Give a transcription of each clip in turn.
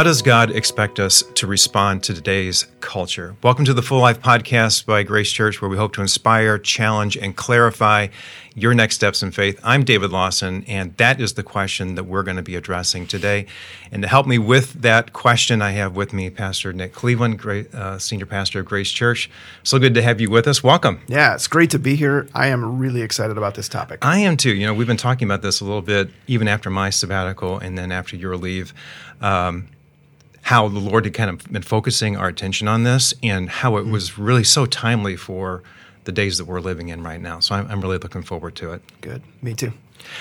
How does God expect us to respond to today's culture? Welcome to the Full Life Podcast by Grace Church, where we hope to inspire, challenge, and clarify your next steps in faith. I'm David Lawson, and that is the question that we're going to be addressing today. And to help me with that question, I have with me Pastor Nick Cleveland, Senior Pastor of Grace Church. So good to have you with us. Welcome. Yeah, it's great to be here. I am really excited about this topic. I am too. You know, we've been talking about this a little bit, even after my sabbatical and then after your leave. How the Lord had kind of been focusing our attention on this and how it was really so timely for the days that we're living in right now. So I'm really looking forward to it. Good. Me too.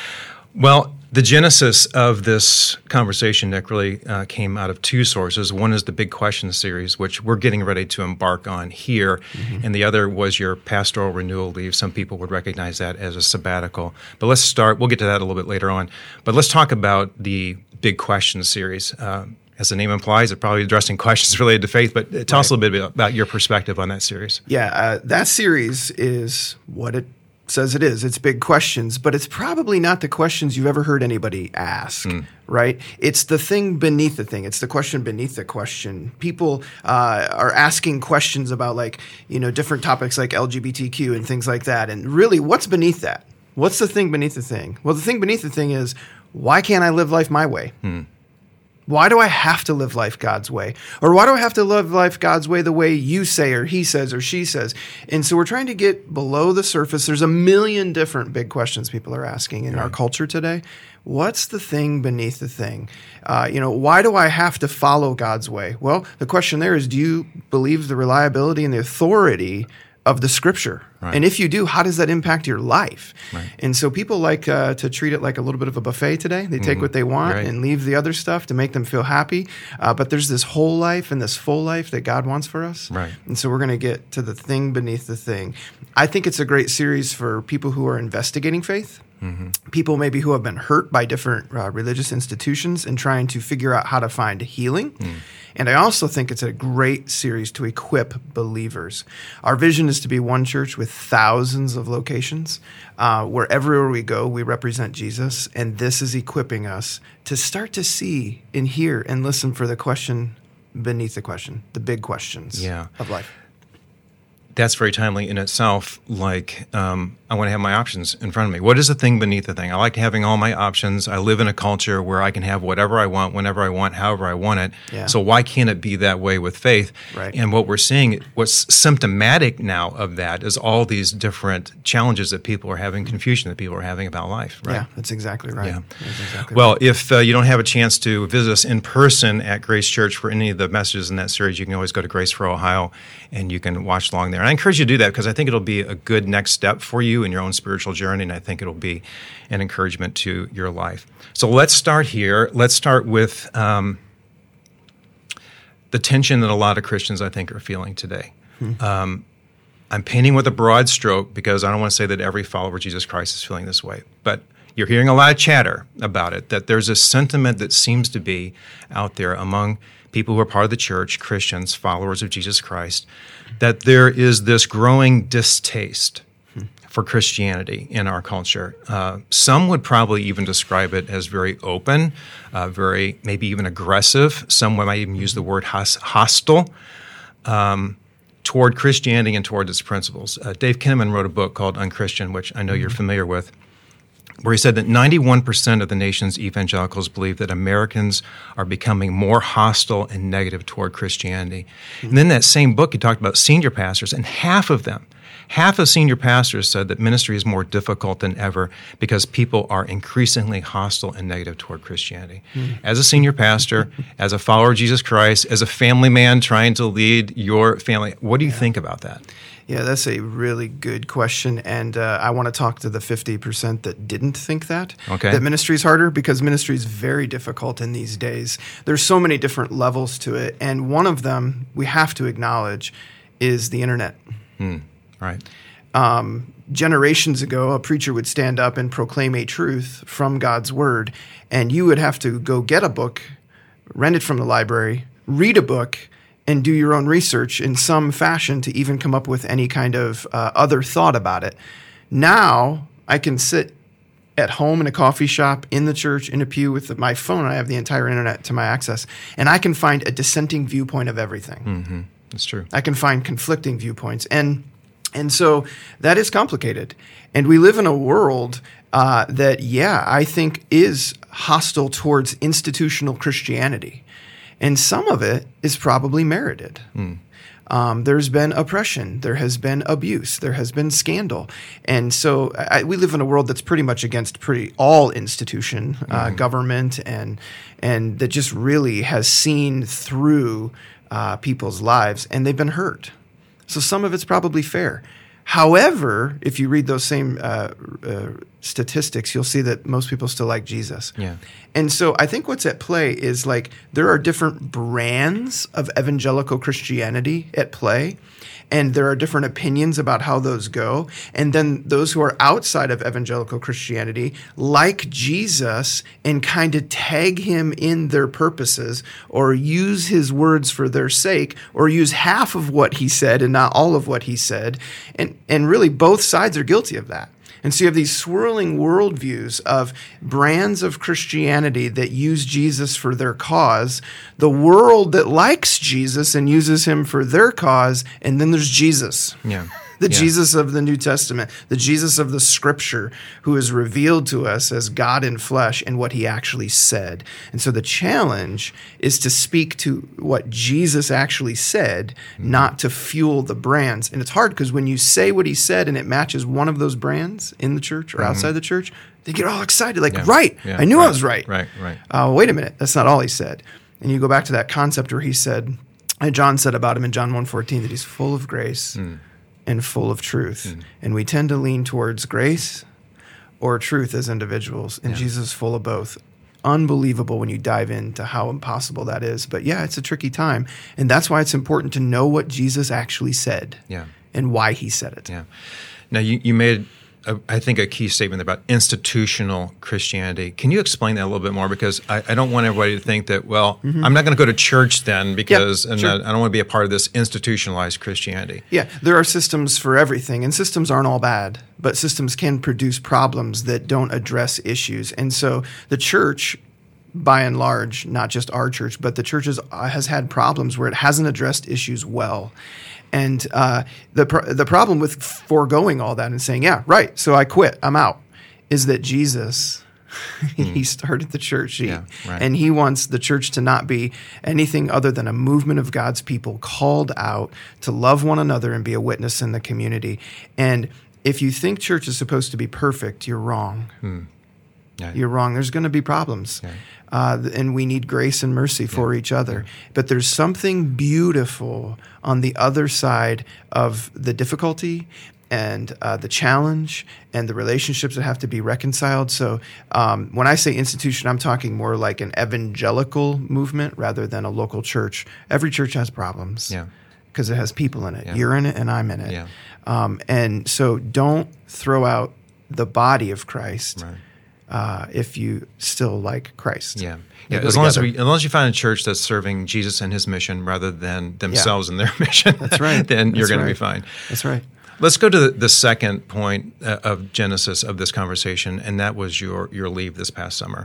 Well, the genesis of this conversation, Nick, really came out of two sources. One is the Big Question series, which we're getting ready to embark on here, and the other was your pastoral renewal leave. Some people would recognize that as a sabbatical. But let's start. We'll get to that a little bit later on. But let's talk about the Big Question series. As the name implies, it's probably addressing questions related to faith, but tell us a little bit about your perspective on that series. Yeah, that series is what it says it is. It's big questions, but it's probably not the questions you've ever heard anybody ask, right? It's the thing beneath the thing. It's the question beneath the question. People are asking questions about different topics like LGBTQ and things like that. And really, what's beneath that? What's the thing beneath the thing? Well, the thing beneath the thing is, why can't I live life my way? Why do I have to live life God's way? Or why do I have to live life God's way the way you say or he says or she says? And so we're trying to get below the surface. There's a million different big questions people are asking in our culture today. What's the thing beneath the thing? Why do I have to follow God's way? Well, the question there is, do you believe the reliability and the authority of the Scripture? Right. And if you do, how does that impact your life? Right. And so people like to treat it like a little bit of a buffet today. They take what they want and leave the other stuff to make them feel happy. But there's this whole life and this full life that God wants for us. Right. And so we're going to get to the thing beneath the thing. I think it's a great series for people who are investigating faith. People maybe who have been hurt by different religious institutions and trying to figure out how to find healing. And I also think it's a great series to equip believers. Our vision is to be one church with thousands of locations. Wherever we go, we represent Jesus. And this is equipping us to start to see and hear and listen for the question beneath the question, the big questions of life. That's very timely in itself. I want to have my options in front of me. What is the thing beneath the thing? I like having all my options. I live in a culture where I can have whatever I want, whenever I want, however I want it. Yeah. So why can't it be that way with faith? Right. And what we're seeing, what's symptomatic now of that is all these different challenges that people are having, confusion that people are having about life. Right? Yeah, that's exactly right. Yeah. That's exactly well, if you don't have a chance to visit us in person at Grace Church for any of the messages in that series, you can always go to Grace for Ohio and you can watch along there. And I encourage you to do that because I think it'll be a good next step for you in your own spiritual journey, and I think it'll be an encouragement to your life. So let's start here. Let's start with the tension that a lot of Christians, I think, are feeling today. I'm painting with a broad stroke because I don't want to say that every follower of Jesus Christ is feeling this way, but you're hearing a lot of chatter about it, that there's a sentiment that seems to be out there among people who are part of the church, Christians, followers of Jesus Christ, that there is this growing distaste for Christianity in our culture. Some would probably even describe it as very open, very maybe even aggressive. Some might even use the word hostile toward Christianity and toward its principles. Dave Kinnaman wrote a book called Unchristian, which I know you're familiar with, where he said that 91% of the nation's evangelicals believe that Americans are becoming more hostile and negative toward Christianity. And then that same book, he talked about senior pastors, and half of senior pastors said that ministry is more difficult than ever because people are increasingly hostile and negative toward Christianity. As a senior pastor, as a follower of Jesus Christ, as a family man trying to lead your family, what do you think about that? Yeah, that's a really good question, and I want to talk to the 50% that didn't think that ministry is harder, because ministry is very difficult in these days. There's so many different levels to it, and one of them we have to acknowledge is the internet. Right. Generations ago, a preacher would stand up and proclaim a truth from God's Word, and you would have to go get a book, rent it from the library, read a book, and do your own research in some fashion to even come up with any kind of other thought about it. Now, I can sit at home, in a coffee shop, in the church, in a pew with my phone. I have the entire internet to my access, and I can find a dissenting viewpoint of everything. Mm-hmm. That's true. I can find conflicting viewpoints, and so that is complicated. And we live in a world that, I think is hostile towards institutional Christianity, and some of it is probably merited. There's been oppression, there has been abuse, there has been scandal, and so we live in a world that's pretty much against all institution, government, and that just really has seen through people's lives, and they've been hurt. So some of it's probably fair. However, if you read those same statistics, you'll see that most people still like Jesus. Yeah. And so I think what's at play is there are different brands of evangelical Christianity at play, and there are different opinions about how those go. And then those who are outside of evangelical Christianity like Jesus and kind of tag him in their purposes, or use his words for their sake, or use half of what he said and not all of what he said. And really both sides are guilty of that. And so you have these swirling worldviews of brands of Christianity that use Jesus for their cause, the world that likes Jesus and uses him for their cause, and then there's Jesus. Yeah. The Jesus of the New Testament, the Jesus of the Scripture, who is revealed to us as God in flesh and what he actually said. And so the challenge is to speak to what Jesus actually said, not to fuel the brands. And it's hard because when you say what he said and it matches one of those brands in the church or outside the church, they get all excited, I knew I was right. Right. Wait a minute, that's not all he said. And you go back to that concept where he said, and John said about him in John 1:14 that he's full of grace and full of truth. And we tend to lean towards grace or truth as individuals, and Jesus is full of both. Unbelievable when you dive into how impossible that is. But it's a tricky time, and that's why it's important to know what Jesus actually said and why he said it. Yeah. Now, you made, I think, a key statement about institutional Christianity. Can you explain that a little bit more? Because I don't want everybody to think that, I'm not going to go to church then because I don't want to be a part of this institutionalized Christianity. Yeah, there are systems for everything, and systems aren't all bad, but systems can produce problems that don't address issues. And so the church, by and large, not just our church, but the church has had problems where it hasn't addressed issues well. And the problem with foregoing all that and saying, so I quit, I'm out, is that Jesus, he started the church. And he wants the church to not be anything other than a movement of God's people called out to love one another and be a witness in the community. And if you think church is supposed to be perfect, you're wrong. You're wrong. There's going to be problems. And we need grace and mercy for each other. But there's something beautiful on the other side of the difficulty and the challenge and the relationships that have to be reconciled. So when I say institution, I'm talking more like an evangelical movement rather than a local church. Every church has problems because it has people in it. You're in it and I'm in it. And so don't throw out the body of Christ. If you still like Christ. As long as you find a church that's serving Jesus and his mission rather than themselves and their mission, that's right. then you're going to be fine. That's right. Let's go to the second point of Genesis of this conversation, and that was your leave this past summer.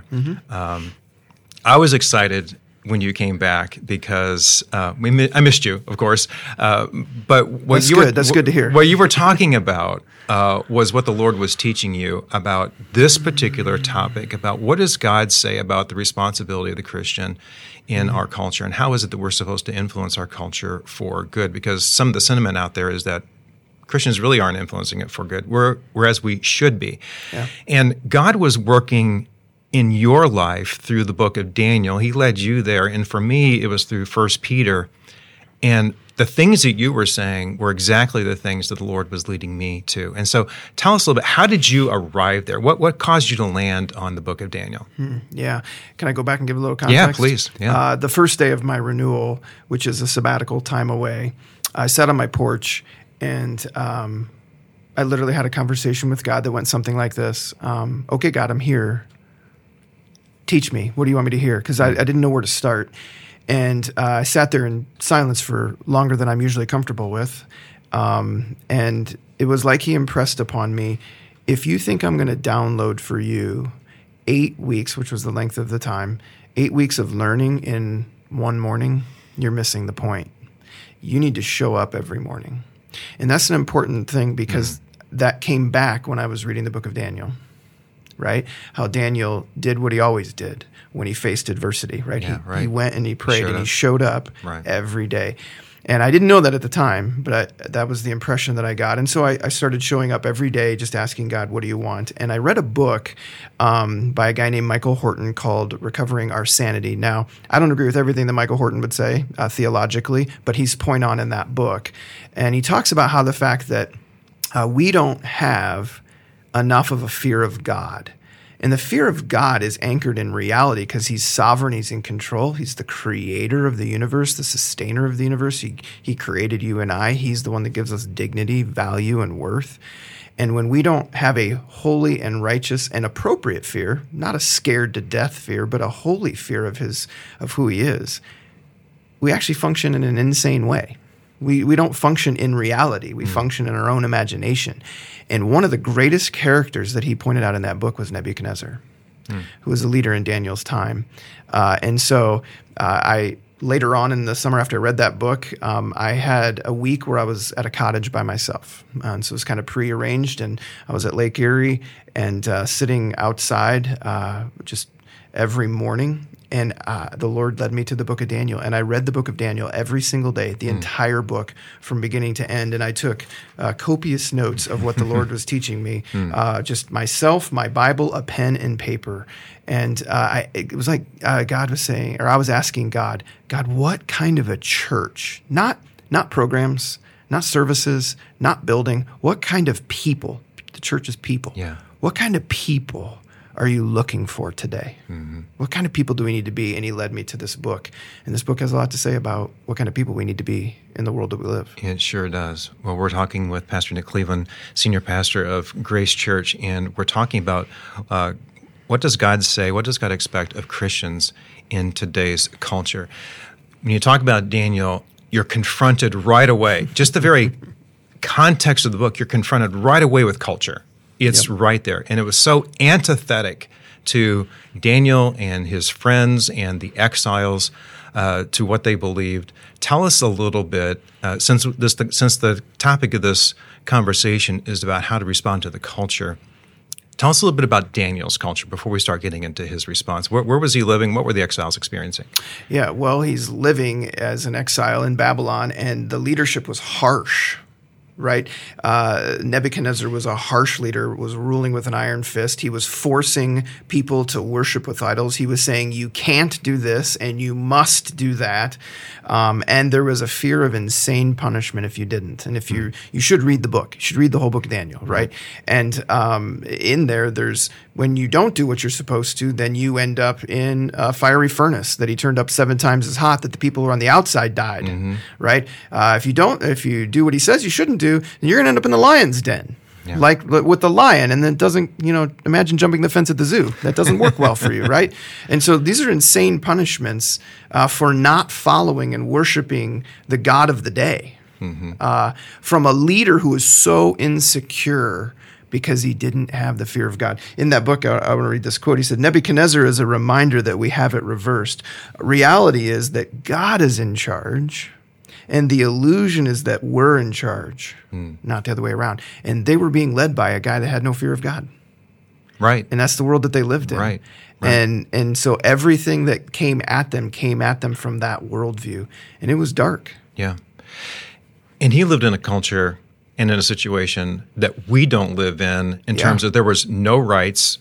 I was excited when you came back because I missed you, of course. But what that's good to hear. What you were talking about was what the Lord was teaching you about this particular topic, about what does God say about the responsibility of the Christian in our culture, and how is it that we're supposed to influence our culture for good? Because some of the sentiment out there is that Christians really aren't influencing it for good, whereas we should be. And God was working in your life through the book of Daniel. He led you there. And for me, it was through 1 Peter. And the things that you were saying were exactly the things that the Lord was leading me to. And so tell us a little bit, how did you arrive there? What caused you to land on the book of Daniel? Can I go back and give a little context? Yeah, please. The first day of my renewal, which is a sabbatical time away, I sat on my porch and I literally had a conversation with God that went something like this. Okay, God, I'm here. Teach me. What do you want me to hear? Because I didn't know where to start. And I sat there in silence for longer than I'm usually comfortable with. And it was like he impressed upon me, if you think I'm going to download for you 8 weeks, which was the length of the time, 8 weeks of learning in one morning, you're missing the point. You need to show up every morning. And that's an important thing because that came back when I was reading the book of Daniel, right? How Daniel did what he always did when he faced adversity, right? Yeah, He went and he prayed and he showed up every day. And I didn't know that at the time, but that was the impression that I got. And so I started showing up every day, just asking God, what do you want? And I read a book by a guy named Michael Horton called Recovering Our Sanity. Now, I don't agree with everything that Michael Horton would say theologically, but he's point on in that book. And he talks about how the fact that we don't have enough of a fear of God. And the fear of God is anchored in reality because he's sovereign, he's in control, he's the creator of the universe, the sustainer of the universe. He created you and I. He's the one that gives us dignity, value, and worth. And when we don't have a holy and righteous and appropriate fear, not a scared to death fear, but a holy fear of who he is, we actually function in an insane way. We don't function in reality. We function in our own imagination. And one of the greatest characters that he pointed out in that book was Nebuchadnezzar, who was a leader in Daniel's time. And so I later on in the summer after I read that book, I had a week where I was at a cottage by myself. And so it was kind of prearranged, and I was at Lake Erie and sitting outside just every morning. And the Lord led me to the book of Daniel. And I read the book of Daniel every single day, the entire book from beginning to end. And I took copious notes of what the Lord was teaching me, just myself, my Bible, a pen, and paper. And it was like God was saying, or I was asking God, what kind of a church, not programs, not services, not building, what kind of people, the church is people, what kind of people are you looking for today? What kind of people do we need to be? And he led me to this book. And this book has a lot to say about what kind of people we need to be in the world that we live. It sure does. Well, we're talking with Pastor Nick Cleveland, senior pastor of Grace Church, and we're talking about what does God say, what does God expect of Christians in today's culture? When you talk about Daniel, you're confronted right away. Just the very context of the book, you're confronted right away with culture. It's right there. And it was so antithetic to Daniel and his friends and the exiles to what they believed. Tell us a little bit, since the topic of this conversation is about how to respond to the culture, tell us a little bit about Daniel's culture before we start getting into his response. Where was he living? What were the exiles experiencing? Yeah, well, he's living as an exile in Babylon, and the leadership was harsh. Right? Nebuchadnezzar was a harsh leader, was ruling with an iron fist. He was forcing people to worship with idols. He was saying, you can't do this and you must do that. And there was a fear of insane punishment if you didn't. And if you should read the book. You should read the whole book of Daniel, right? And in there, there's when you don't do what you're supposed to, then you end up in a fiery furnace that he turned up 7 times as hot that the people who were on the outside died, right? If you do what he says you shouldn't do, then you're going to end up in the lion's den. Yeah. Like with the lion, and then it doesn't, imagine jumping the fence at the zoo. That doesn't work well for you, right? And so these are insane punishments for not following and worshiping the God of the day from a leader who is so insecure because he didn't have the fear of God. In that book, I want to read this quote. He said, Nebuchadnezzar is a reminder that we have it reversed. Reality is that God is in charge, and the illusion is that we're in charge, not the other way around. And they were being led by a guy that had no fear of God. Right. And that's the world that they lived in. Right. And so everything that came at them from that worldview. And it was dark. Yeah. And he lived in a culture and in a situation that we don't live in terms of there was no rights,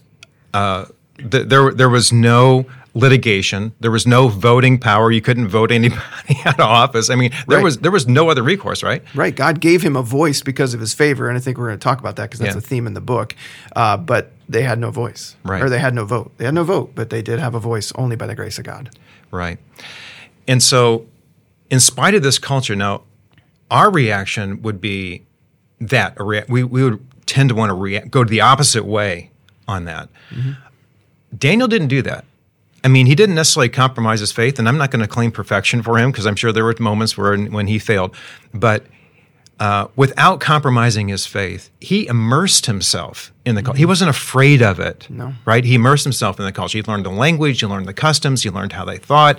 there was no litigation, there was no voting power. You couldn't vote anybody out of office. I mean, there was no other recourse, right? Right. God gave him a voice because of his favor, and I think we're going to talk about that because that's a theme in the book. But they had no voice, or they had no vote. They had no vote, but they did have a voice only by the grace of God. Right. And so, in spite of this culture, now our reaction would be that we would tend to want to go to the opposite way on that. Daniel didn't do that. I mean, he didn't necessarily compromise his faith, and I'm not going to claim perfection for him because I'm sure there were moments when he failed. But without compromising his faith, he immersed himself in the culture. He wasn't afraid of it, right? He immersed himself in the culture. He learned the language, he learned the customs, he learned how they thought,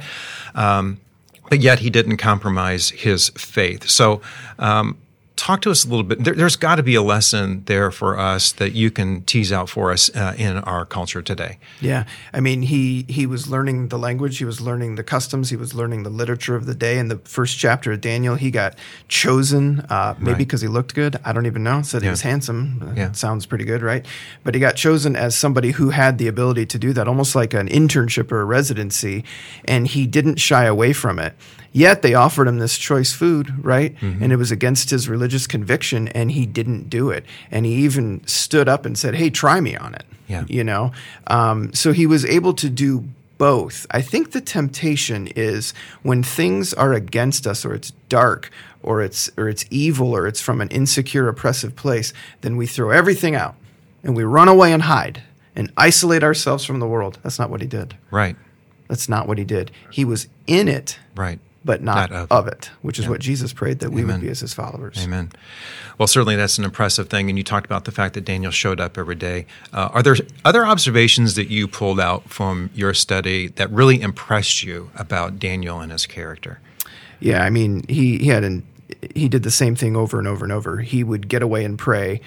but yet he didn't compromise his faith. So talk to us a little bit. There's got to be a lesson there for us that you can tease out for us in our culture today. Yeah. I mean, he was learning the language, he was learning the customs, he was learning the literature of the day. In the first chapter of Daniel, he got chosen, maybe because he looked good. I don't even know. Said he was handsome. Sounds pretty good, right? But he got chosen as somebody who had the ability to do that, almost like an internship or a residency, and he didn't shy away from it. Yet they offered him this choice food, right? And it was against his religious conviction, and he didn't do it. And he even stood up and said, "Hey, try me on it." You know? So he was able to do both. I think the temptation is when things are against us, or it's dark, or it's evil, or it's from an insecure, oppressive place, then we throw everything out and we run away and hide and isolate ourselves from the world. That's not what he did. Right. That's not what he did. He was in it. Right. But not of it, which is what Jesus prayed that we would be as his followers. Amen. Well, certainly that's an impressive thing. And you talked about the fact that Daniel showed up every day. Are there other observations that you pulled out from your study that really impressed you about Daniel and his character? Yeah, I mean, he did the same thing over and over and over. He would get away and pray.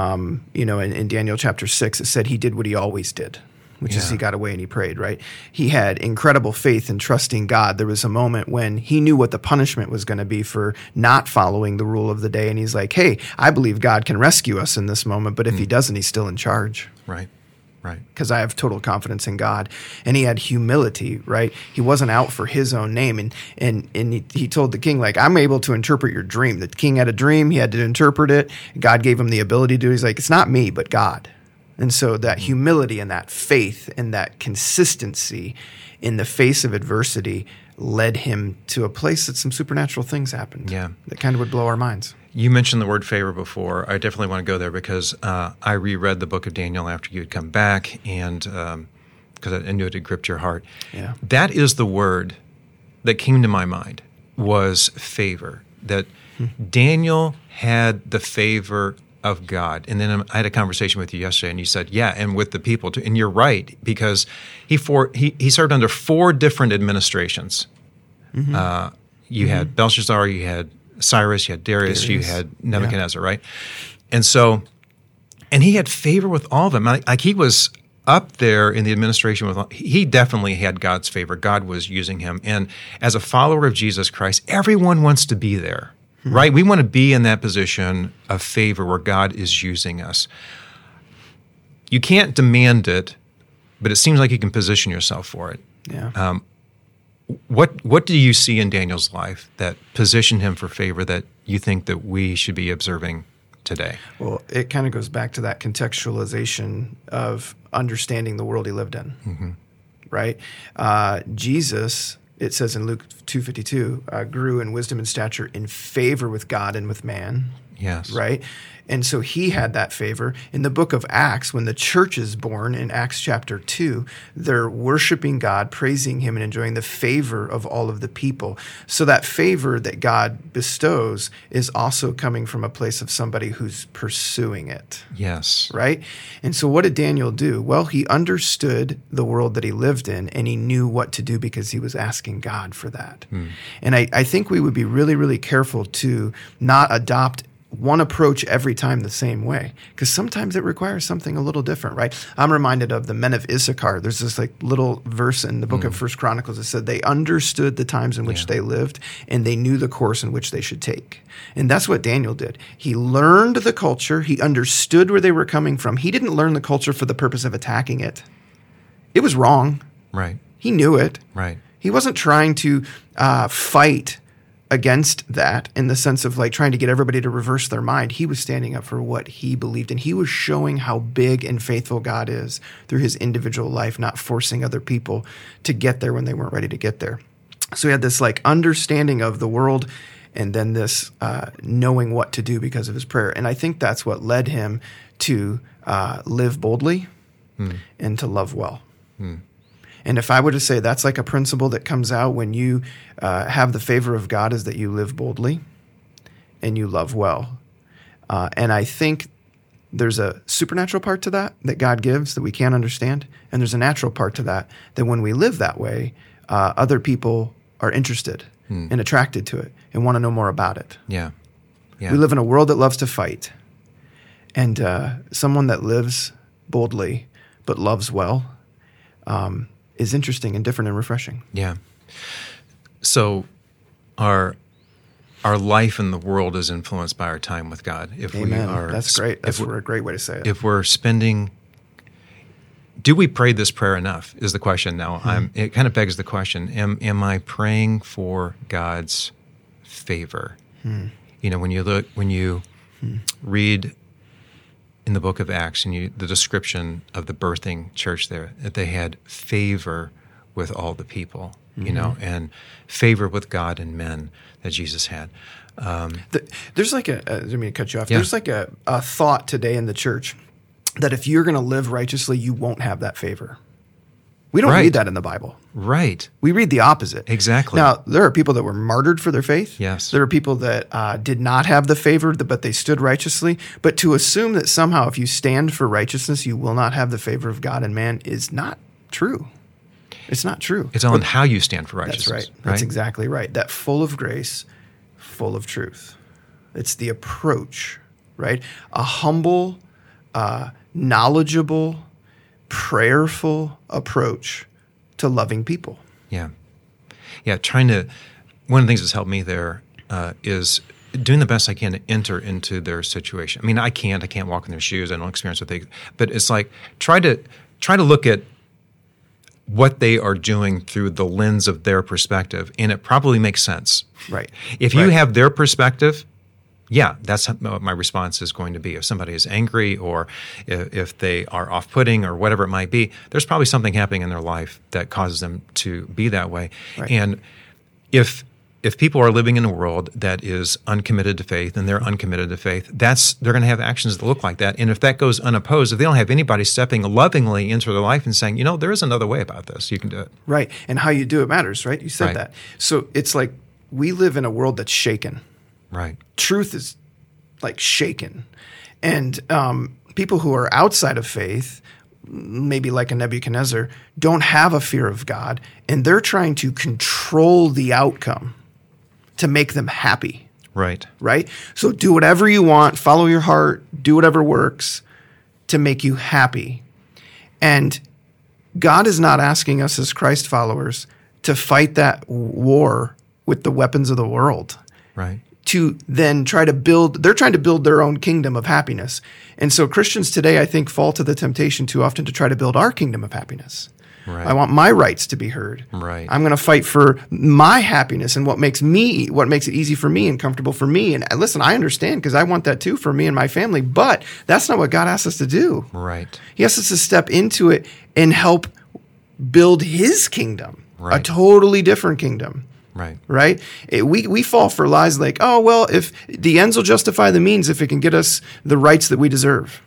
In Daniel chapter 6, it said he did what he always did, which is he got away and he prayed, right? He had incredible faith and trusting God. There was a moment when he knew what the punishment was going to be for not following the rule of the day. And he's like, hey, I believe God can rescue us in this moment, but if he doesn't, he's still in charge. Right. Because I have total confidence in God. And he had humility, right? He wasn't out for his own name. And he told the king, like, I'm able to interpret your dream. The king had a dream. He had to interpret it. God gave him the ability to do it. He's like, it's not me, but God. And so that humility and that faith and that consistency in the face of adversity led him to a place that some supernatural things happened that kind of would blow our minds. You mentioned the word favor before. I definitely want to go there because I reread the book of Daniel after you had come back, and because I knew it had gripped your heart. Yeah. That is the word that came to my mind, was favor. That Daniel had the favor of God. And then I had a conversation with you yesterday, and you said, yeah, and with the people too. And you're right, because he served under 4 different administrations. You had Belshazzar, you had Cyrus, you had Darius, you had Nebuchadnezzar, right? And so, and he had favor with all of them. Like he was up there in the administration with, he definitely had God's favor. God was using him. And as a follower of Jesus Christ, everyone wants to be there. Right? We want to be in that position of favor where God is using us. You can't demand it, but it seems like you can position yourself for it. Yeah. What do you see in Daniel's life that positioned him for favor that you think that we should be observing today? Well, it kind of goes back to that contextualization of understanding the world he lived in. Right? Jesus, it says in Luke 2:52, grew in wisdom and stature in favor with God and with man. Yes. Right? And so he had that favor. In the book of Acts, when the church is born, in Acts chapter 2, they're worshiping God, praising him, and enjoying the favor of all of the people. So that favor that God bestows is also coming from a place of somebody who's pursuing it. Yes. Right? And so what did Daniel do? Well, he understood the world that he lived in, and he knew what to do because he was asking God for that. And I think we would be really, really careful to not adopt one approach every time the same way, because sometimes it requires something a little different, right? I'm reminded of the men of Issachar. There's this like little verse in the book of First Chronicles that said they understood the times in which they lived, and they knew the course in which they should take. And that's what Daniel did. He learned the culture. He understood where they were coming from. He didn't learn the culture for the purpose of attacking it. It was wrong. Right. He knew it. Right. He wasn't trying to fight against that in the sense of like trying to get everybody to reverse their mind. He was standing up for what he believed, and he was showing how big and faithful God is through his individual life, not forcing other people to get there when they weren't ready to get there. So he had this like understanding of the world, and then this knowing what to do because of his prayer. And I think that's what led him to live boldly and to love well. And if I were to say that's like a principle that comes out when you have the favor of God, is that you live boldly and you love well. And I think there's a supernatural part to that God gives that we can't understand. And there's a natural part to that when we live that way, other people are interested and attracted to it and want to know more about it. Yeah. We live in a world that loves to fight. And someone that lives boldly but loves well is interesting and different and refreshing. Yeah. So our life in the world is influenced by our time with God. If Amen. we are, That's great. That's a great way to say it. If we're spending, do we pray this prayer enough? Is the question now. It kind of begs the question: Am I praying for God's favor? You know, when you read in the book of Acts and the description of the birthing church there, that they had favor with all the people. You know, and favor with God and men that Jesus had. There's like let me cut you off. Yeah. There's like a thought today in the church that if you're going to live righteously, you won't have that favor. We don't read that in the Bible. Right. We read the opposite. Exactly. Now, there are people that were martyred for their faith. Yes. There are people that did not have the favor, but they stood righteously. But to assume that somehow if you stand for righteousness, you will not have the favor of God and man is not true. It's not true. It's on how you stand for righteousness. That's right. That's exactly right. That full of grace, full of truth. It's the approach, right? A humble, knowledgeable, prayerful approach to loving people. Yeah. Yeah, one of the things that's helped me there is doing the best I can to enter into their situation. I mean, I can't walk in their shoes. I don't experience what they, but it's like try to look at what they are doing through the lens of their perspective, and it probably makes sense. Right. If you have their perspective, yeah, that's what my response is going to be. If somebody is angry or if they are off-putting or whatever it might be, there's probably something happening in their life that causes them to be that way. Right. And if people are living in a world that is uncommitted to faith and they're uncommitted to faith, they're going to have actions that look like that. And if that goes unopposed, if they don't have anybody stepping lovingly into their life and saying, you know, there is another way about this, you can do it. Right. And how you do it matters, right? You said that. So it's like we live in a world that's shaken. Right. Truth is like shaken. And people who are outside of faith, maybe like a Nebuchadnezzar, don't have a fear of God, and they're trying to control the outcome to make them happy. Right. Right? So do whatever you want, follow your heart, do whatever works to make you happy. And God is not asking us as Christ followers to fight that war with the weapons of the world. Right. To then they're trying to build their own kingdom of happiness. And so Christians today, I think, fall to the temptation too often to try to build our kingdom of happiness. Right. I want my rights to be heard. Right. I'm going to fight for my happiness and what makes it easy for me and comfortable for me. And listen, I understand because I want that too for me and my family, but that's not what God asks us to do. Right. He asks us to step into it and help build his kingdom, Right. a totally different kingdom. Right. Right? We fall for lies like, oh, well, if the ends will justify the means if it can get us the rights that we deserve.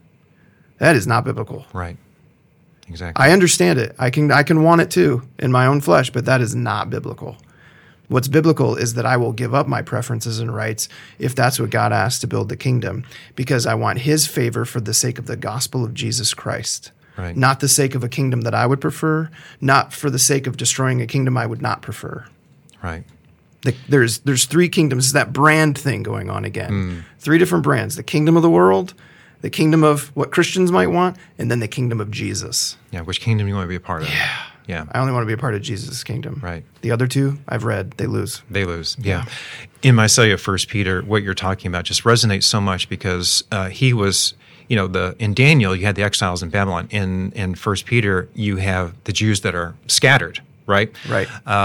That is not biblical. Right. Exactly. I understand it. I can want it too in my own flesh, but that is not biblical. What's biblical is that I will give up my preferences and rights if that's what God asked to build the kingdom, because I want his favor for the sake of the gospel of Jesus Christ. Right. Not the sake of a kingdom that I would prefer, not for the sake of destroying a kingdom I would not prefer. Right. There's three kingdoms. It's that brand thing going on again. 3 different brands: the kingdom of the world, the kingdom of what Christians might want, and then the kingdom of Jesus. Yeah. Which kingdom do you want to be a part of? Yeah. Yeah. I only want to be a part of Jesus' kingdom. Right. The other two, I've read, they lose. They lose. Yeah. In my study of 1 Peter, what you're talking about just resonates so much because he was, in Daniel, you had the exiles in Babylon. In 1 Peter, you have the Jews that are scattered, right? Right.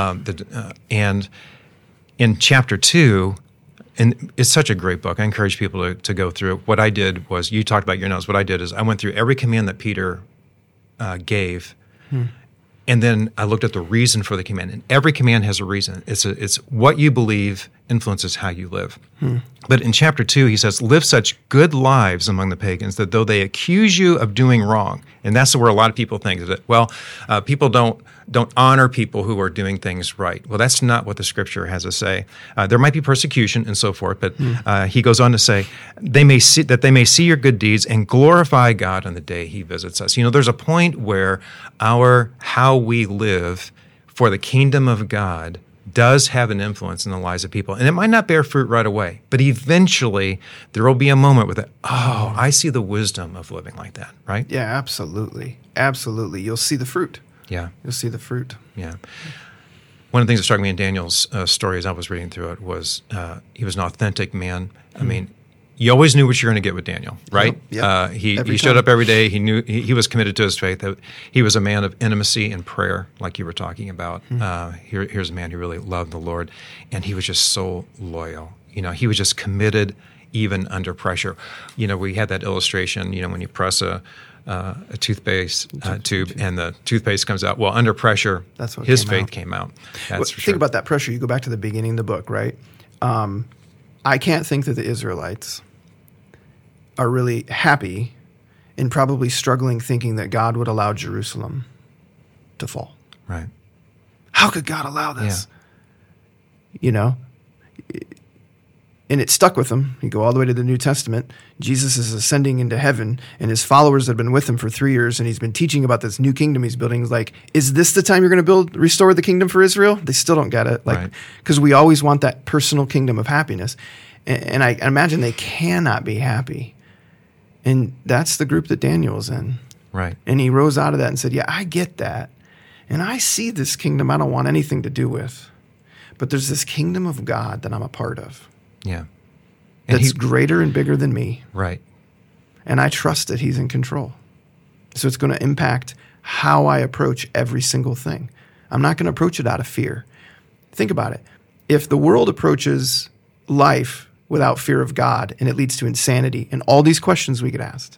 And in chapter 2, and it's such a great book. I encourage people to go through it. What I did was, you talked about your notes. What I did is I went through every command that Peter gave, and then I looked at the reason for the command. And every command has a reason. It's what you believe influences how you live. But in chapter 2, he says, live such good lives among the pagans that though they accuse you of doing wrong, and that's where a lot of people think that, well, people don't honor people who are doing things right. Well, that's not what the Scripture has to say. There might be persecution and so forth, but he goes on to say, they may see your good deeds and glorify God on the day he visits us. There's a point where how we live for the kingdom of God does have an influence in the lives of people. And it might not bear fruit right away, but eventually there will be a moment with it. Oh, I see the wisdom of living like that, right? Yeah, absolutely. Absolutely. You'll see the fruit. Yeah. You'll see the fruit. Yeah. One of the things that struck me in Daniel's story as I was reading through it was he was an authentic man. I mean, you always knew what you were going to get with Daniel, right? Yep. He showed up every day. He knew he was committed to his faith. He was a man of intimacy and prayer, like you were talking about. Here's a man who really loved the Lord, and he was just so loyal. He was just committed even under pressure. We had that illustration. When you press a toothpaste tube and the toothpaste comes out. Well, under pressure, that's what his faith came out. That's for sure. Think about that pressure. You go back to the beginning of the book, right? I can't think that the Israelites are really happy and probably struggling thinking that God would allow Jerusalem to fall. Right. How could God allow this? Yeah. And it stuck with them. You go all the way to the New Testament. Jesus is ascending into heaven, and his followers have been with him for 3 years, and he's been teaching about this new kingdom he's building. He's like, is this the time you're going to restore the kingdom for Israel? They still don't get it. Because we always want that personal kingdom of happiness. And I imagine they cannot be happy. And that's the group that Daniel is in. Right. And he rose out of that and said, yeah, I get that. And I see this kingdom I don't want anything to do with. But there's this kingdom of God that I'm a part of. Yeah. And that's greater and bigger than me. Right. And I trust that he's in control. So it's going to impact how I approach every single thing. I'm not going to approach it out of fear. Think about it. If the world approaches life without fear of God and it leads to insanity and all these questions we get asked,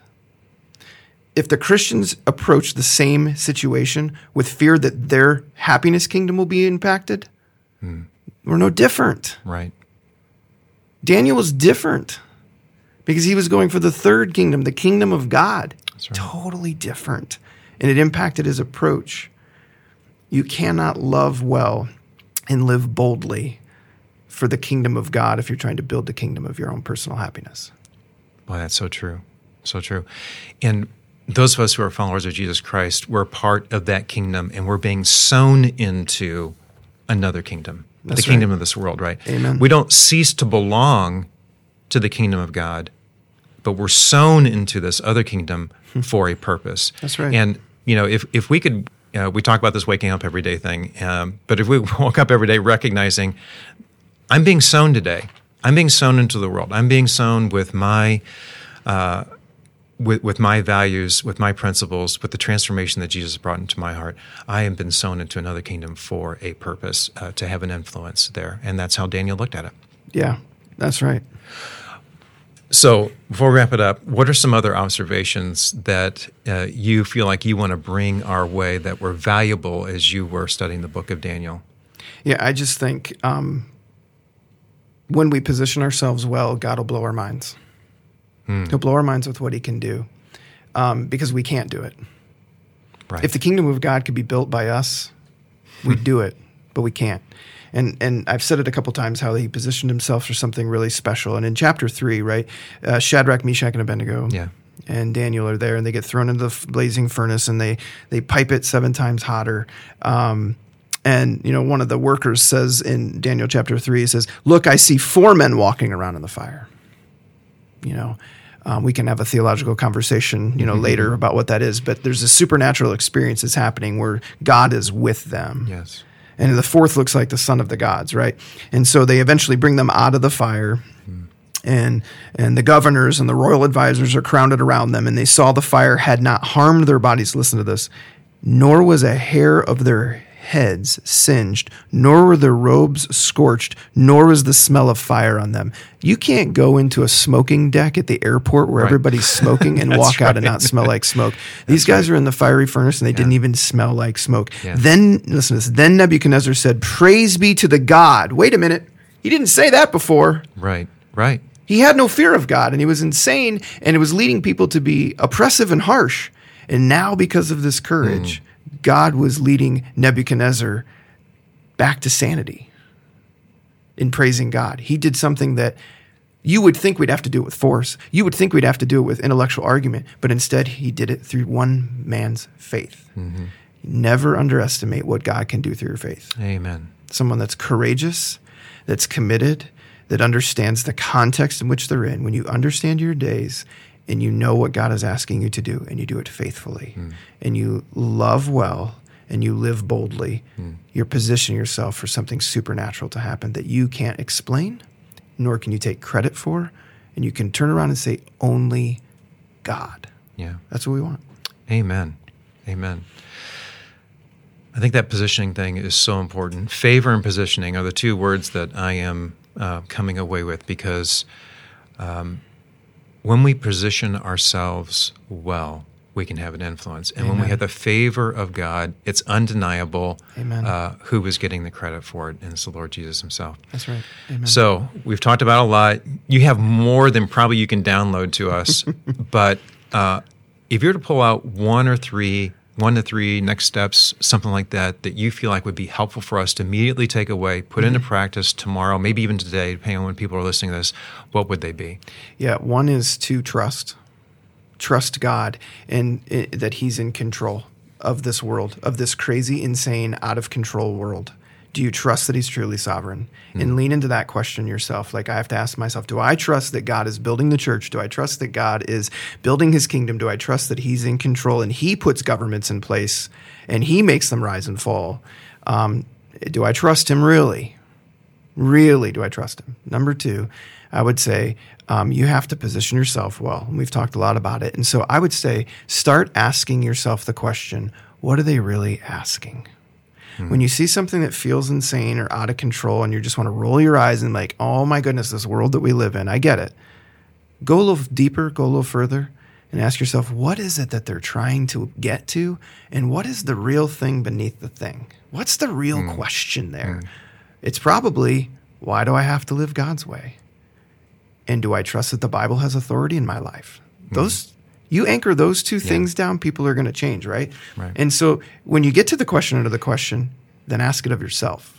if the Christians approach the same situation with fear that their happiness kingdom will be impacted, we're no different. Right. Daniel was different because he was going for the third kingdom, the kingdom of God. That's right. Totally different. And it impacted his approach. You cannot love well and live boldly for the kingdom of God if you're trying to build the kingdom of your own personal happiness. Well, that's so true. So true. And those of us who are followers of Jesus Christ, we're part of that kingdom, and we're being sown into another kingdom. That's the kingdom of this world, right? Amen. We don't cease to belong to the kingdom of God, but we're sown into this other kingdom for a purpose. That's right. And, if we could, we talk about this waking up every day thing, but if we woke up every day recognizing, I'm being sown today. I'm being sown into the world. I'm being sown with my with my values, with my principles, with the transformation that Jesus brought into my heart. I have been sown into another kingdom for a purpose, to have an influence there. And that's how Daniel looked at it. Yeah, that's right. So before we wrap it up, what are some other observations that you feel like you want to bring our way that were valuable as you were studying the book of Daniel? Yeah, I just think when we position ourselves well, God will blow our minds. He'll blow our minds with what he can do because we can't do it. Right. If the kingdom of God could be built by us, we'd do it, but we can't. And I've said it a couple times how he positioned himself for something really special. And in chapter 3, right, Shadrach, Meshach, and Abednego and Daniel are there, and they get thrown into the blazing furnace, and they pipe it 7 times hotter. And, one of the workers says in Daniel chapter 3, he says, look, I see 4 men walking around in the fire. We can have a theological conversation, later about what that is, but there's a supernatural experience that's happening where God is with them. Yes. And the 4th looks like the son of the gods, right? And so they eventually bring them out of the fire, and the governors and the royal advisors are crowded around them, and they saw the fire had not harmed their bodies. Listen to this. Nor was a hair of their heads singed, nor were their robes scorched, nor was the smell of fire on them. You can't go into a smoking deck at the airport where everybody's smoking and walk out and not smell like smoke. These guys are in the fiery furnace and they didn't even smell like smoke. Yeah. Then, listen to this, then Nebuchadnezzar said, praise be to the God. Wait a minute. He didn't say that before. Right, right. He had no fear of God, and he was insane, and it was leading people to be oppressive and harsh. And now, because of this courage, God was leading Nebuchadnezzar back to sanity in praising God. He did something that you would think we'd have to do it with force. You would think we'd have to do it with intellectual argument, but instead he did it through one man's faith. Mm-hmm. Never underestimate what God can do through your faith. Amen. Someone that's courageous, that's committed, that understands the context in which they're in. When you understand your days and you know what God is asking you to do and you do it faithfully and you love well and you live boldly, you're positioning yourself for something supernatural to happen that you can't explain, nor can you take credit for, and you can turn around and say, only God. Yeah. That's what we want. Amen. Amen. I think that positioning thing is so important. Favor and positioning are the two words that I am coming away with, because when we position ourselves well, we can have an influence. And when we have the favor of God, it's undeniable who is getting the credit for it, and it's the Lord Jesus himself. That's right. Amen. So we've talked about a lot. You have more than probably you can download to us, but if you were to pull out one to three next steps, something like that, that you feel like would be helpful for us to immediately take away, put into practice tomorrow, maybe even today, depending on when people are listening to this, what would they be? Yeah, one is to trust God and that he's in control of this world, of this crazy, insane, out of control world. Do you trust that he's truly sovereign? And lean into that question yourself. Like, I have to ask myself, do I trust that God is building the church? Do I trust that God is building his kingdom? Do I trust that he's in control and he puts governments in place and he makes them rise and fall? Do I trust him really? Really, do I trust him? Number two, I would say you have to position yourself well. And we've talked a lot about it. And so I would say start asking yourself the question, what are they really asking? When you see something that feels insane or out of control and you just want to roll your eyes and like, oh my goodness, this world that we live in, I get it. Go a little deeper, go a little further, and ask yourself, what is it that they're trying to get to? And what is the real thing beneath the thing? What's the real question there? It's probably, why do I have to live God's way? And do I trust that the Bible has authority in my life? You anchor those two things down, people are going to change, right? And so when you get to the question under the question, then ask it of yourself.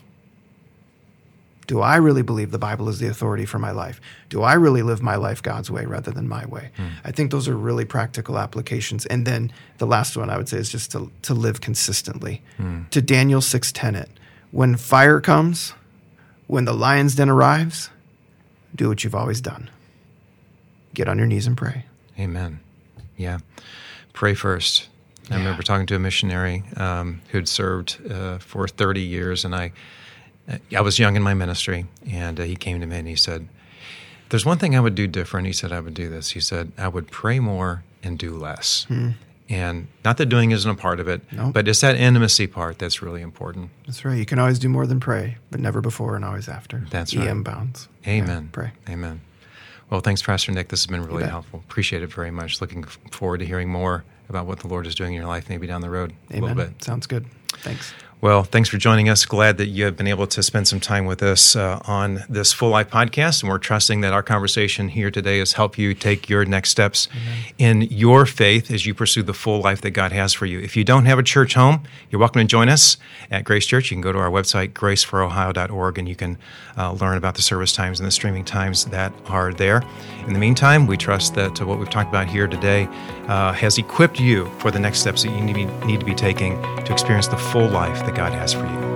Do I really believe the Bible is the authority for my life? Do I really live my life God's way rather than my way? I think those are really practical applications. And then the last one I would say is just to live consistently. To Daniel 6:10 it. When fire comes, when the lion's den arrives, do what you've always done. Get on your knees and pray. Amen. Yeah. Pray first. I remember talking to a missionary who'd served for 30 years, and I was young in my ministry, and he came to me and he said, there's one thing I would do different. He said, I would do this. He said, I would pray more and do less. And not that doing isn't a part of it, but it's that intimacy part that's really important. That's right. You can always do more than pray, but never before and always after. That's right. EM bounds. Amen. Yeah, pray. Amen. Well, thanks, Pastor Nick. This has been really helpful. Appreciate it very much. Looking forward to hearing more about what the Lord is doing in your life, maybe down the road a little bit. Sounds good. Thanks. Well, thanks for joining us. Glad that you have been able to spend some time with us on this Full Life podcast, and we're trusting that our conversation here today has helped you take your next steps in your faith as you pursue the full life that God has for you. If you don't have a church home, you're welcome to join us at Grace Church. You can go to our website, graceforohio.org, and you can learn about the service times and the streaming times that are there. In the meantime, we trust that what we've talked about here today has equipped you for the next steps that you need to be taking to experience the full life that God has for you.